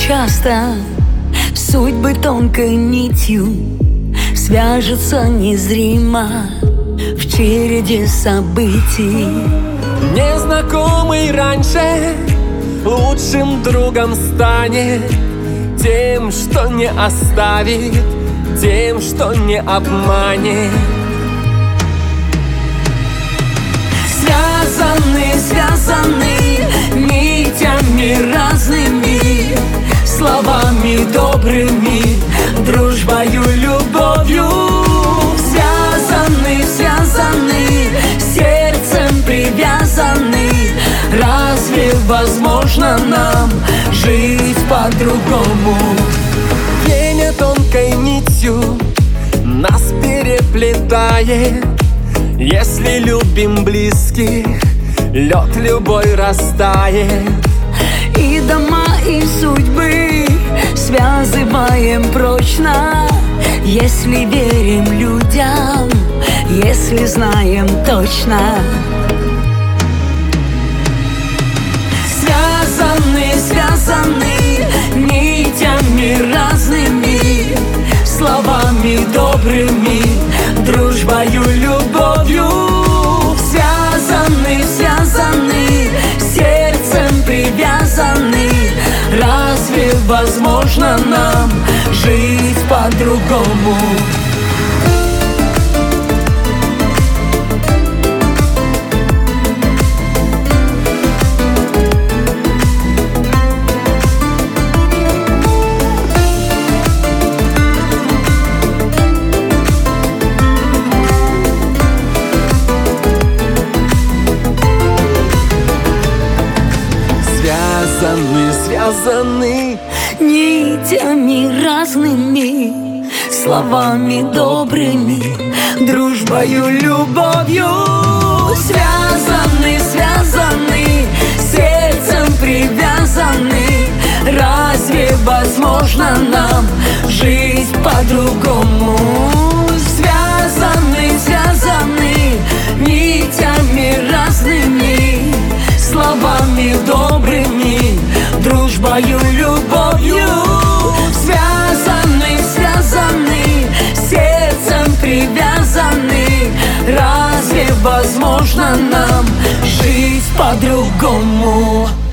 часто судьбы тонкой нитью свяжутся незримо в череде событий. Незнакомый раньше лучшим другом станет, тем, что не оставит, тем, что не обманет. Связаны нитями разными, словами добрыми, дружбою, любовью. Связаны, сердцем привязаны. Разве возможно нам жить по-другому? Время тонкой нитью нас переплетает. Если любим близких, лед любой растает. И дома, и судьбы связываем прочно, если верим людям, если знаем точно. Связаны нитями разными, словами добрыми, дружбою, любовью. Связаны, сердцем привязаны. Разве возможно нам жить по-другому? Связаны нитями разными, словами добрыми, дружбою, любовью. Связаны, сердцем привязаны. Разве возможно нам жить по-другому? Связаны нитями разными, словами добрыми, дружбою, любовью. Связаны, сердцем привязаны. Разве возможно нам жить по-другому?